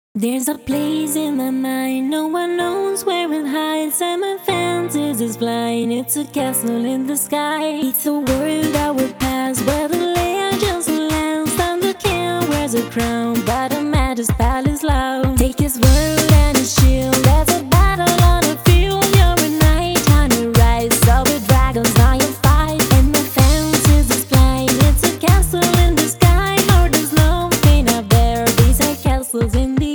There's a place in my mind, no one knows where it hides, and my fantasies is flying. It's a castle in the sky. It's a world that will pass, where the legends will last, and the king wears a crown, but a majesty palace loud. Take his world and his shield. There's a battle on the field. You're a knight on a rise, so with dragons now you fight, and my fantasies is flying. It's a castle in the sky, or there's nothing up there. These are castles in the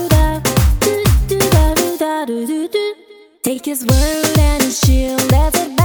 Take his word and his shield. That's a